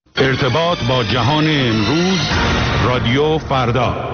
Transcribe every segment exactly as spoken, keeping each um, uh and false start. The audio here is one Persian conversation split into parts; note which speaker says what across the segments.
Speaker 1: ارتباط با جهان امروز، رادیو فردا.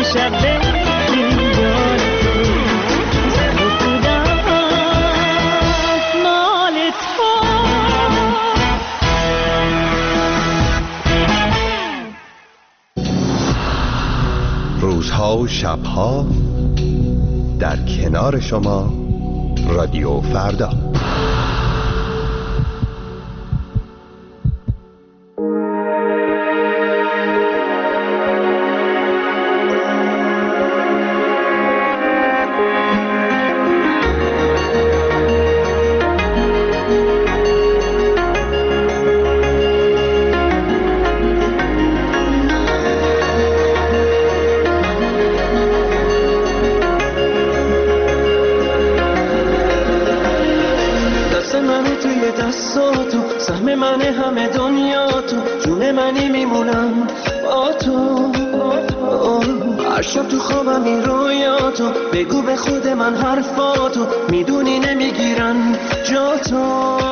Speaker 2: روزها و شبها در کنار شما رادیو فردا.
Speaker 3: سهم من همه دنیا تو، جون منی میمونم با تو. هر شب تو خوابم این رویاتو، بگو به خود من حرفاتو، میدونی نمیگیرن جا تو.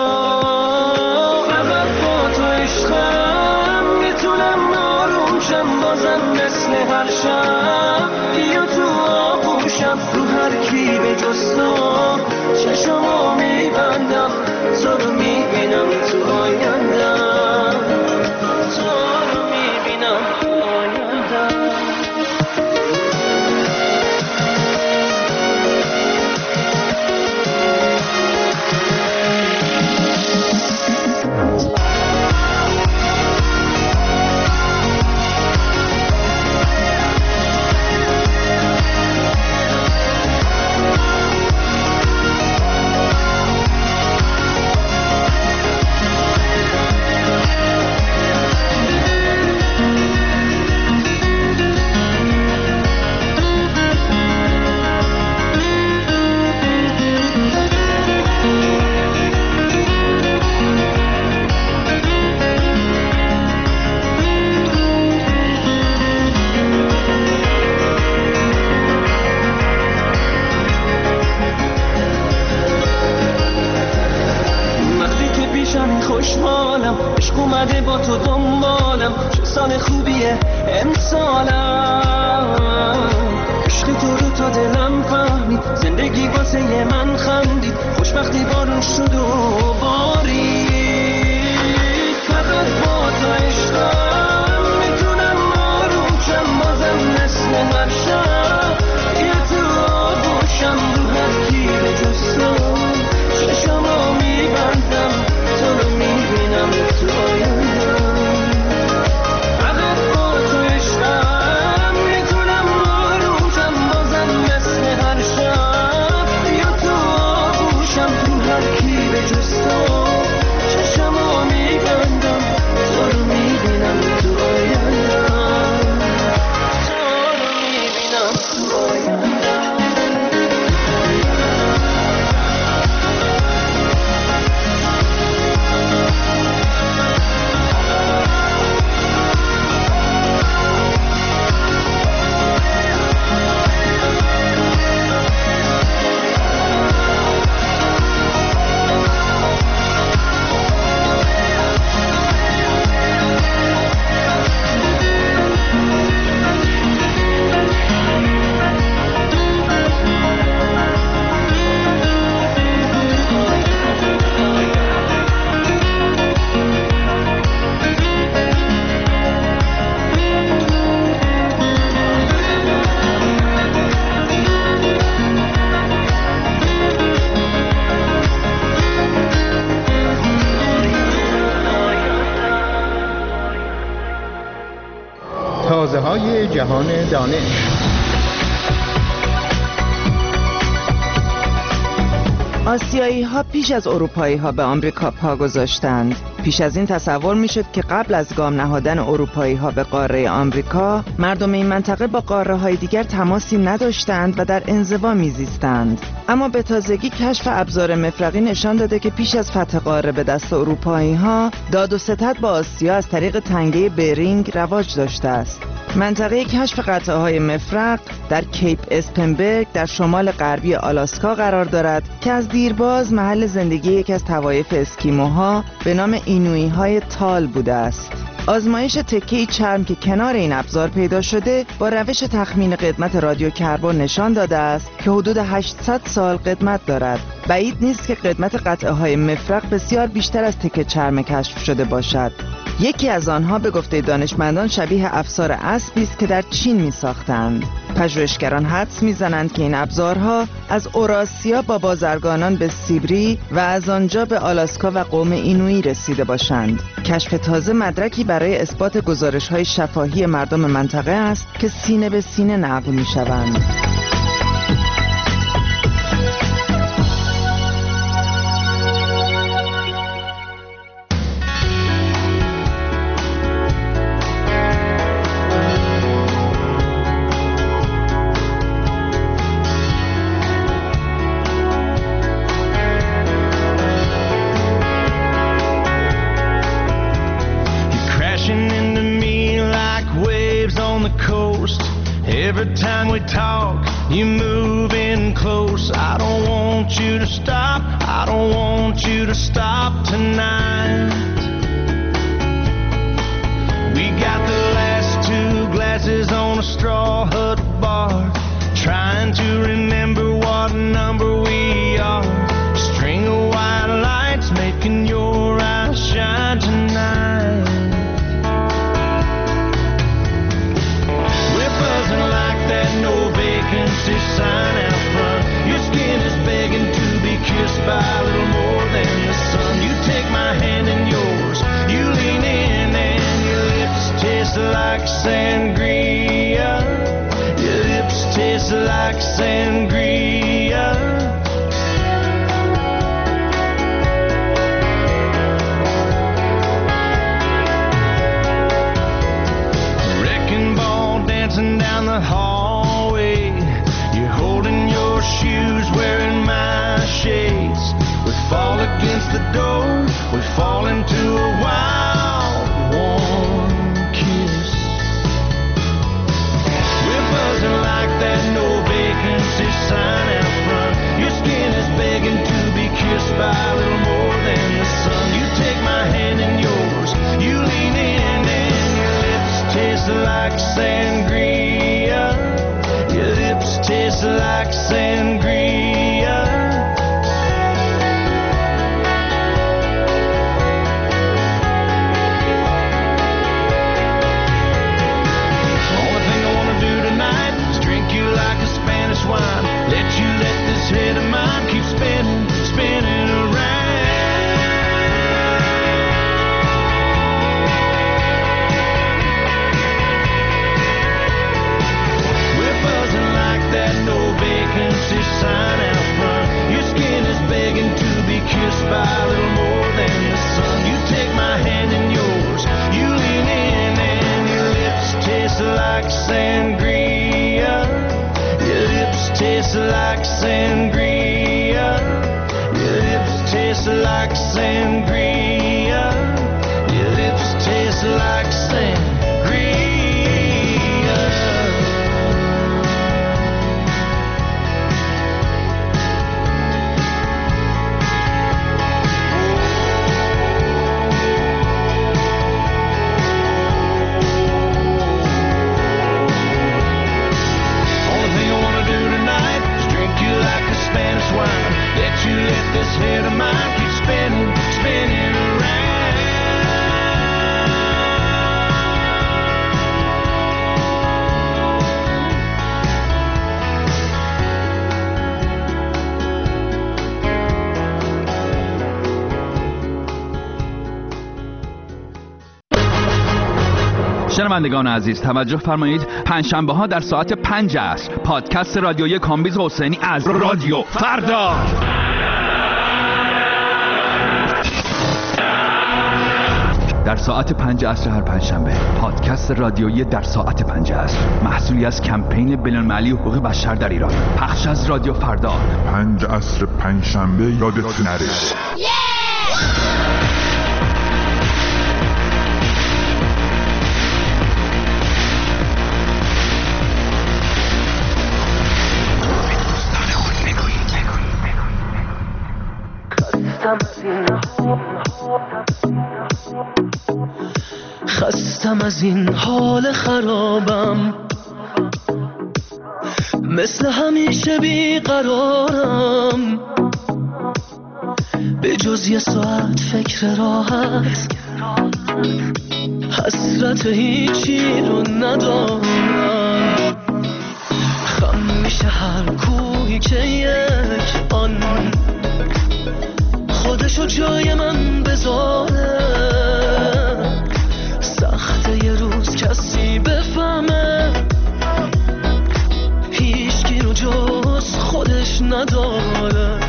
Speaker 3: فقط با تو عشقم میتونم آروم شم، بازم مثل هر شب بیا تو آغوشم. رو هر کی به جز تو چشمو میبندم، تو رو میبینم تو آیندم، تو رو میبینم تو آیندم. خوشحالم عشق اومده با تو دنبالم، چه سال خوبیه امسالم. عشق تو رو تا دلم فهمید، زندگی واسه من خندید، خوشبختی بارون شد و بارید. فقط با تو عشقم میتونم آروم شم، بازم مثل هر شب یه تو آغوشم. رو هر کی به جز تو چشمو میبندم، تو رو میبینم تو آیندم. فقط با تو عشقم میتونم آروم شم، بازم مثل هر شب بیا تو آغوشم. رو هر کی به جز تو چشمو میبندم، تو رو میبینم تو آیندم، تو رو میبینم تو آیندم.
Speaker 1: تازه های جهان دانش.
Speaker 4: آسیایی ها پیش از اروپایی ها به آمریکا پا گذاشتند. پیش از این تصور می شد که قبل از گام نهادن اروپایی ها به قاره آمریکا، مردم این منطقه با قاره های دیگر تماسی نداشتند و در انزوا می زیستند. اما به تازگی کشف ابزار مفرقی نشان داده که پیش از فتح قاره به دست اروپایی ها، داد و ستد با آسیا از طریق تنگه برینگ رواج داشته است. منطقه کشف قطعه های مفرق در کیپ اسپنبرگ در شمال غربی آلاسکا قرار دارد که از دیرباز محل زندگی یکی از طوایف اسکیموها به نام اینویی های تال بوده است. آزمایش تکه‌ای چرم که کنار این ابزار پیدا شده با روش تخمین قدمت رادیو کربن نشان داده است که حدود هشتصد سال قدمت دارد. بعید نیست که قدمت قطعه‌های مفرق بسیار بیشتر از تکه چرم کشف شده باشد. یکی از آنها به گفته دانشمندان شبیه افسار اسبی است که در چین می ساختند. پژوهشگران حدس می‌زنند که این ابزارها از اوراسیا با بازرگانان به سیبری و از آنجا به آلاسکا و قوم اینویی رسیده باشند. کشف تازه مدرکی برای اثبات گزارش‌های شفاهی مردم منطقه است که سینه به سینه نقل می‌شوند.
Speaker 3: Every time we talk, you move in close. I don't want you to stop. I don't want you to stop tonight. We got the last two glasses on a straw hut bar, trying to remember what number we are. String of white lights making your eyes shine tonight. No vacancy sign out front. Your skin is begging to be kissed by a little more than the sun. You take my hand in yours, you lean in and your lips taste like sangria. Your lips taste like sangria. Wrecking ball dancing down the hall. Shoes wearing my shades. We fall against the door. We fall into a wild, warm kiss. We're buzzing like that no vacancy sign out front. Your skin is begging to be kissed by a little more than the sun. You take my hand in yours. You lean in and your lips taste like sangria. Your lips taste like sangria. Only thing I wanna do tonight is drink you like a Spanish wine. Let you let this head of mine keep spinning, spinning around. That no vacancy sign out front. Your skin is begging to be kissed by a little more than the sun. You take my hand in yours. You lean in and your lips taste like sangria. Your lips taste like sangria. Your lips taste like sangria. Your lips taste like sangria. Head of mine keep spinning, spinning around.
Speaker 5: شنوندگان عزیز توجه فرمایید. پنجشنبه ها در ساعت پنج عصر پادکست رادیویی کامبیز حسینی از رادیو فردا. در ساعت پنج عصر هر پنجشنبه پادکست رادیویی در ساعت پنج عصر محصولی از کمپین بین‌المللی حقوق بشر در ایران، پخش از رادیو فردا.
Speaker 6: پنج عصر پنجشنبه یادت نره.
Speaker 3: خستم از این حال خرابم، مثل همیشه بیقرارم، به جز یه ساعت فکر راحت، حسرت هیچی رو ندارم. خم میشه هر کوهی که یک آن خودشو جای من بذاره. سخته یه روز کسی بفهمه هیچکی رو جز خودش نداره،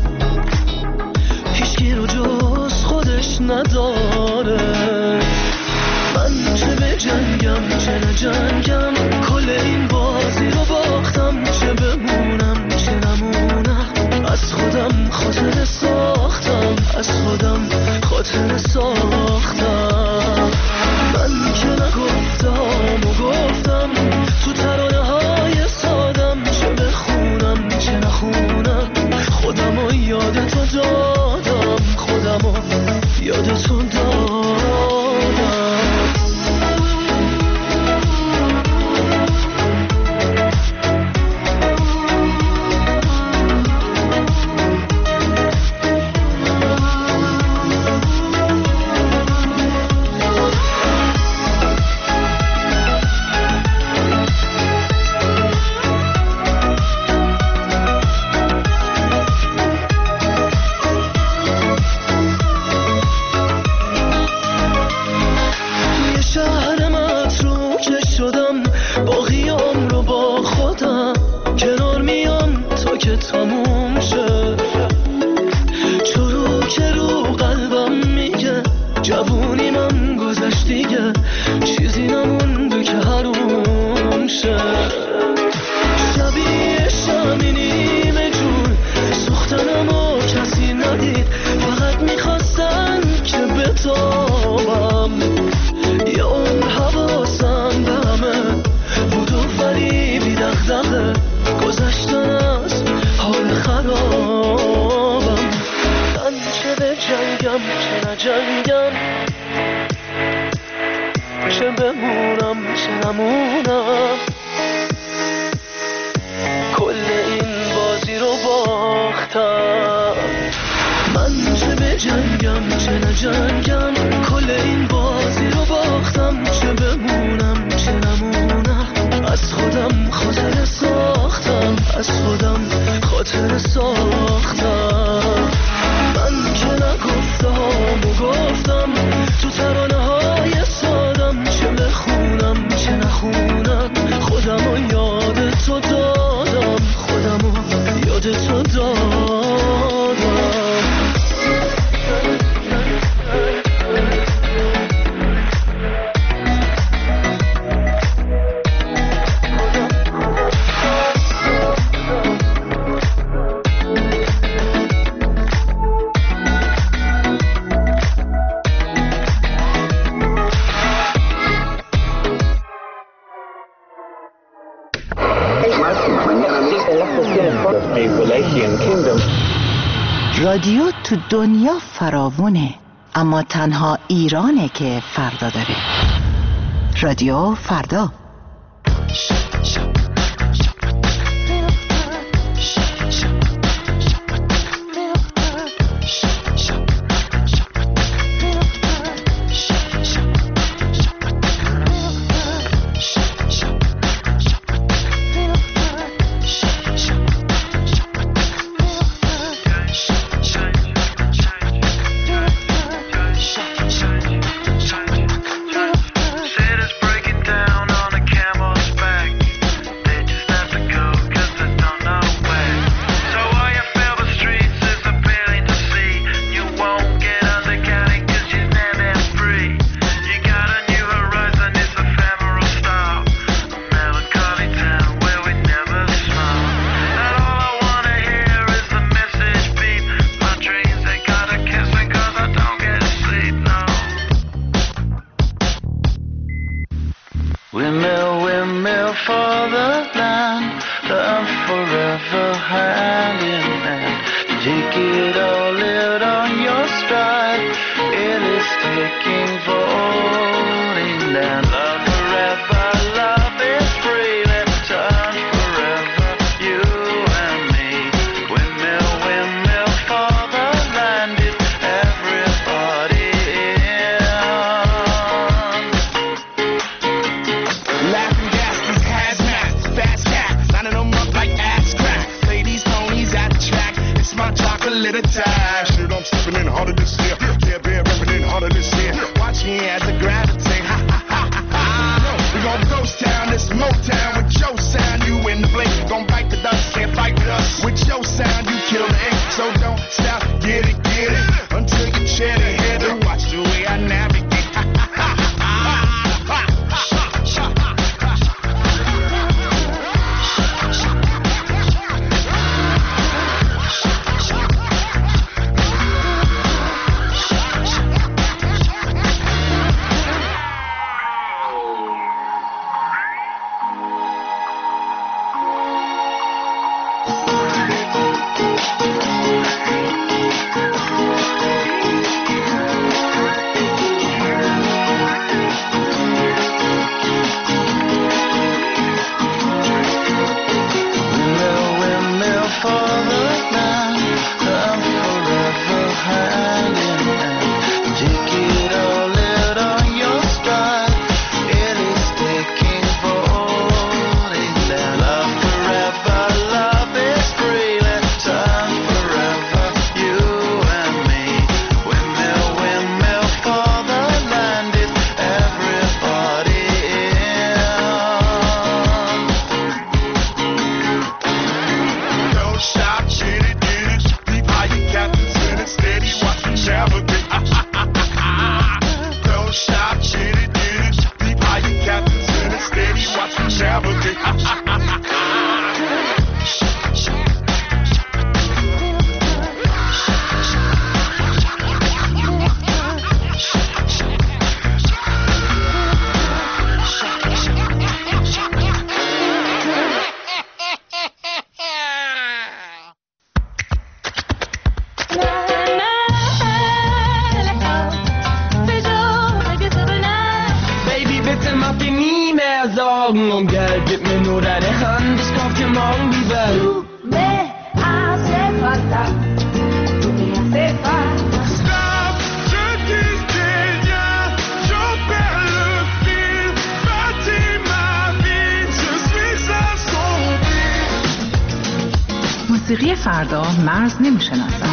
Speaker 3: هیچکی رو جز خودش نداره. من چه به جنگم چه نجنگم، کل این بازی رو باختم، چه بمونم چه نمونم، از خودم خاطر ساختم، از خودم خاطر ساختم. من که نگفتم و گفتم تو ترانه های سادم، چه بخونم چه نخونم، خودم رو یاد تو دادم، خودم رو یاد تو دادم.
Speaker 4: رادیو تو دنیا فراوونه، اما تنها ایرانه که فردا داره. رادیو فردا.
Speaker 3: Take it all out on your stride. It is taking falling down. Om geldet mir nur deine Hand, ich kauf dir morgen die Welt.
Speaker 7: Tu me hace falta, tu me hace falta.
Speaker 3: Stop, je dis rien, je perds le fil. Bâtis ma vie, je suis assombri.
Speaker 8: موسیقی فردا مرز نمیشناسد.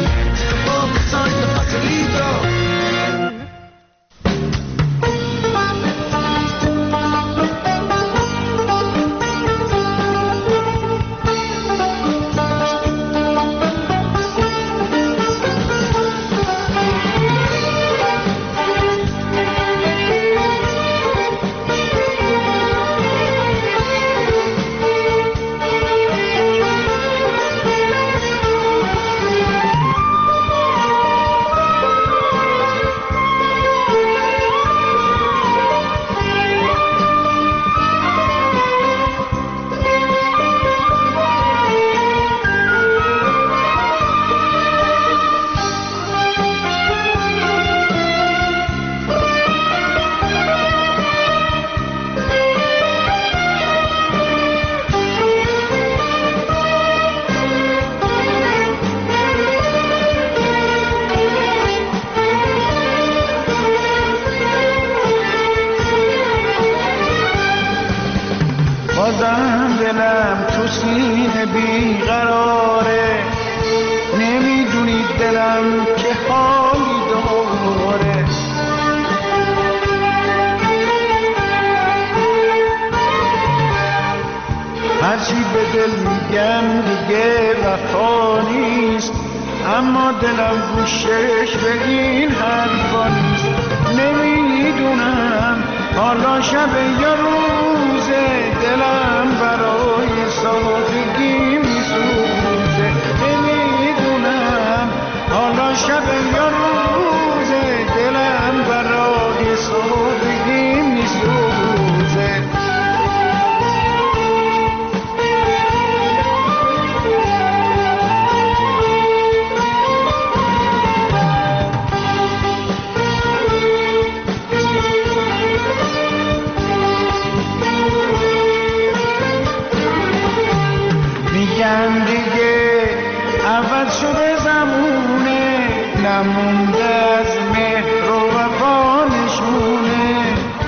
Speaker 3: بازم دلم تو سینه بیقراره، نمیدونی دلم که حالی داره. هرچی به دل میگم دیگه وفا نیست، اما دلم گوشش به این حرفا نیست. نمیدونم حالا شب یا روزه، دلم برای سادگی میسوزه. نمیدونم حالا شب یا روزه، دلم برای سادگی میسوزه. میگم دیگه عوض شده زمونه، نمونده از مهر و وفا نشونه.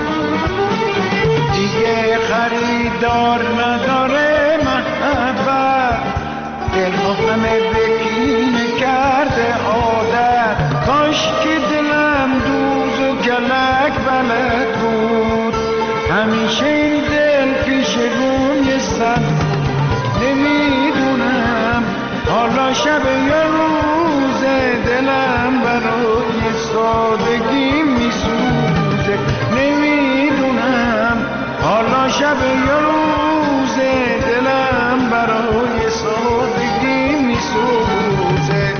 Speaker 3: دیگه خریدار نداره محبت، دلها همه بکینه کرده عادت. کاش که دلم دوز و کلک بلد بود، همیشه این دل پیش روی صد. نمیدونم حالا شب یا روزه، دلم برای سادگی میسوزه. نمیدونم حالا شب یا روزه، دلم برای سادگی میسوزه.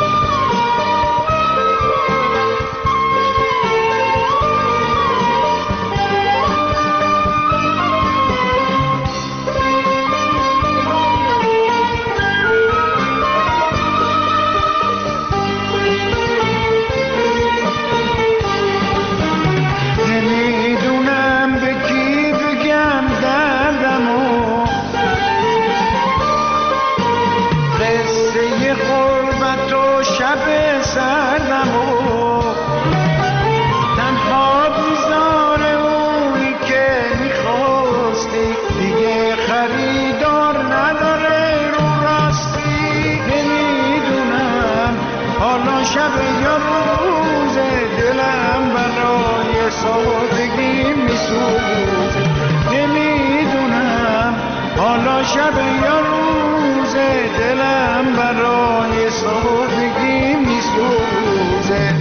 Speaker 3: شب یا روزه، دلم برای سادگی میسوزه.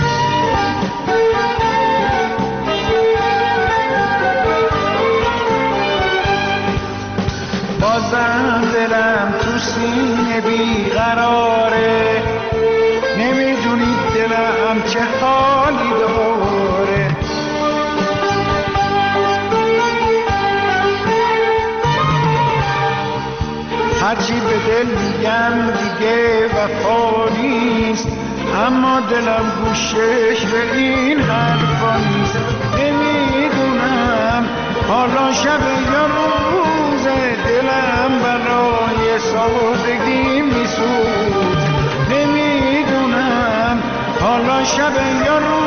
Speaker 3: بازم دلم تو سینه بیقراره، نمیدونی دلم چه حالی داره. هرچی به دل میگم دیگه وفا نیست، اما دلم گوشش به این حرفا نیست. نمیدونم حالا شب یا روزه، دلم برای سادگی میسوز. نمیدونم حالا شب یا روزه،